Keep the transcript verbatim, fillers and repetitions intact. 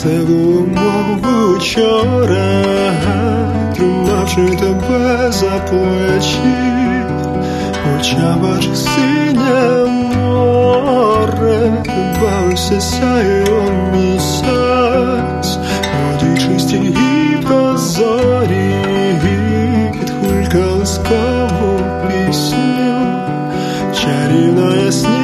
Це було, мов учора, тримавши тебе за плечі, в очах бачу синє море, бавився сяєвом місяць, воді чисті і прозорі, під хулька ласкаву пісню, чарівна ясні.